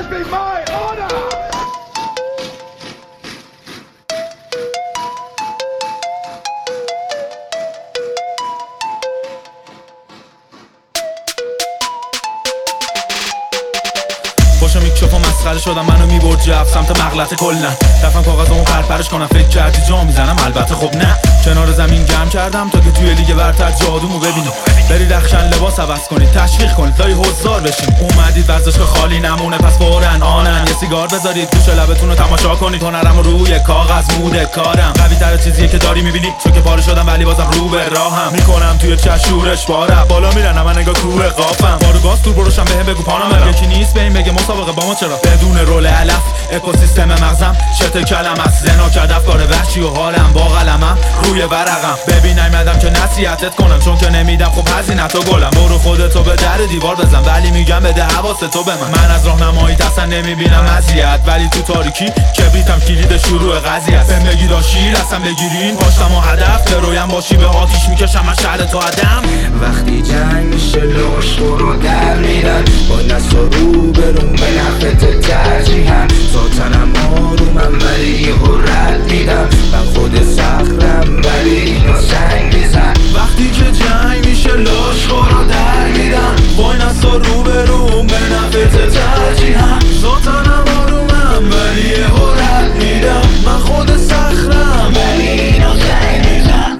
would be my honor. باشم میکروفون مسخره شدم منو میبرد جف سمت مغلطه کلا رفتم کاغذمو پرپرش کنم فکر کردی جا میزنم البته خب نه کنار زمین جمع کردم تا که توی لیگ برتر جادومو ببینی برید رخشن لباس عوض کنید تشویق کنید لای حضار بشین اومدید ورزشگاه خالی نمونه پس فورن آنن یه سیگار بذارید گوش لبتون رو تماشا کنید هنرم روی کاغذ موده کارم قوی تر چیزیه که داری میبینی چون که پاره شدم ولی بازم رو به راهم میکنم توی چشورش بارم بالا میرن من انگار کوه قافم بارو گاز دور بروشم بهم بگو پانم یکی نیست بهم بگه مسابقه با ما چرا بدون رول علف اکوسیستم مغزم شت کلم از زنا کرد افکار وحشی و حالم با قلمم روی ورقم ببین نیومدم که نصیحتت کنم چون که نمیدم خب هزینه‌تو گلم برو خودتو به در دیوار بزن ولی میگم بده حواستو به من از راهنمایی اصلا نمیبینم اذیت ولی تو تاریکی کبریتم کلید شروع قضیه است بهم بگی شیر اصلا بگیرین پاشتم و هدف برویم باشی به آتیش میکشم از شهر تو آدم وقتی جنگ میشه لوش رو در میرن با نس و رو برون به نفت ترجیحن ذاتنم آرومم ولی یهو رد میدم من خود سخرم ولی اینو سنگ میزن وقتی که جنگ میشه لاش رو در میرن با نس و رو برون به نفت ترجیحن ذاتنم آرومم ولی یهو رد میدم من خود سخرم ولی اینو سنگ میزن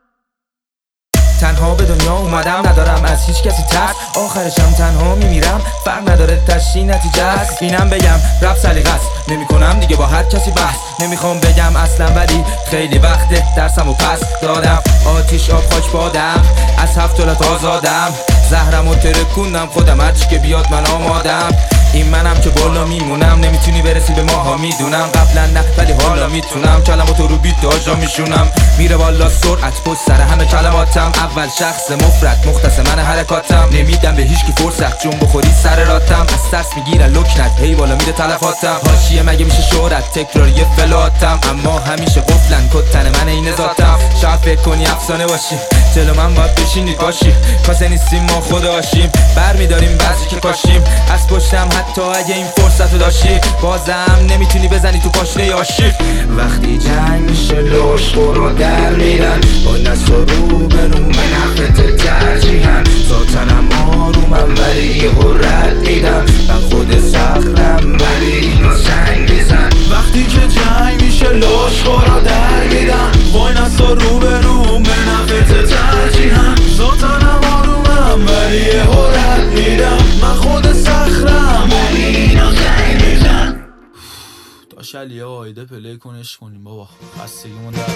تنها به دنیا اومدم ندارم از هیچ کسی ترس آخرشم تنها میمیرم فرق نداره تشی نتیجه است اینم بگم رپ سلیقه است نمیکنم دیگه با هر کسی بحث نمیخوام بگم اصلا ولی خیلی وقته درسمو پس دادم آتیش آب خاک بادم از 7 دولت آزادم زهرمو ترکوندم خودم هرچی که بیاد من آمادم این منم که بالا میمونم نمیتونی برسی به ماها میدونم قبلا نه ولی حالا میتونم کلماتو رو بیت داجا میشونم میره بالا سرعت پشت سر همه کلماتم اول شخص مفرد مختص من حرکاتم نمیدم به هیچ کی فرصت جون بخوری سر راتم از ترس میگیرن لکنت هی بالا میده تلفاتم حاشیه مگه میشه شهرت تکرار یه فلاتم اما همیشه قفلن کتن من این ذاتم شاید فکر کنی افسانه باشی جلو من باید بشینید باشی کاسه نیستیم ما خدا باشیم برمیداریم بعضی که کاشیم از پشتم حتی اگه این فرصتو داشتی بازم نمیتونی بزنی تو پاشنه آشیل وقتی جنگ میشه لوش رو در میرن با نس و رو برون به نفت ترجیحن ذاتنم آرومم ولی یهو رد میدم من خود سخرم ولی اینو سنگ میزن وقتی که جنگ میشه لاش رو در میرن وای نسا رو برون به نفت ترجیحن ذاتنم آرومم ولی یهو رد میدم من خود سخرم ولی اینو سنگ میزن داش علیه آیده پلی کنش کنیم بابا خستگیمون در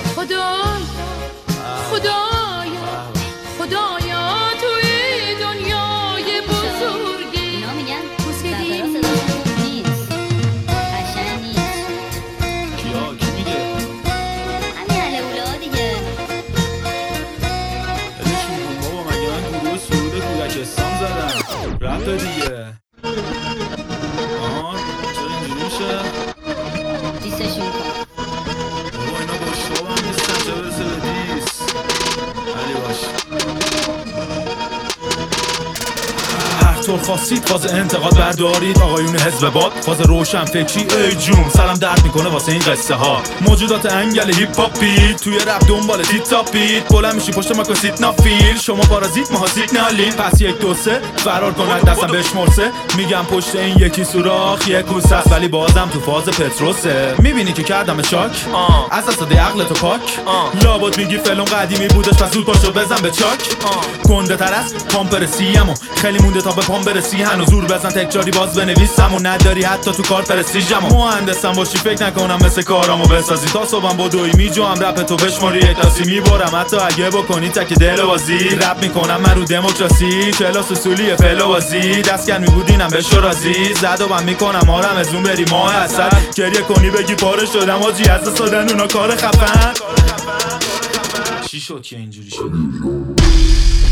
خدایا توی دنیای بزرگی اینا میگن برقرار صدا نیست قشنگ نیست کی میگه همین علولا دیگه ادشون کن بابا مگه من گروه سرود کودکستان زدم رپ دیگه چرا اینجوری میشه دیستشون کن بابا اینا باشتاب هم نیستن چه برسه به دیس علی باش هر طور خواستید فاز انتقاد بردارید آقایون حزب باد فاز روشن فکری ای جون سرم درد میکنه واسه این قصه ها موجودات انگل هیپ هاپی توی رپ دنبال تیت تاپید بلند میشی پشت ماکو سیگنافیل شما پارازیت ماها سیگنالین پس 1 2 3 فرار کن دستم بشمرسه میگم پشت این یکی سوراخ یک کوسه است ولی بازم تو فاز پتروسه میبینی که کردم شاک از اساده عقل تو پاک لابد میگی فلان قدیمی بودش پس زود پاشو بزن به چاک گنده تر از پامپرسیمو خیلی مونده تا به پام برسی هنوز زور بزن تکراری باز بنویسم و نداری حتی تو کار پرستیژمو مهندسم باشی فکر نکنم مثل کارامو بسازی تا صبحم بدوی میجوام رپ تو بشماری یک تاسی میبرم حتی اگه بکنی تک دل بازی رپ میکنم من رو دموکراسی کلاس اصولی فعلا بازی دستگن میبودینم به شرازی زد و من میکنم آرم از اون بری ماه اصل گریه کنی بگی پاره شدم آجی از دادن اونا کار خفن چی شد که اینجوری شد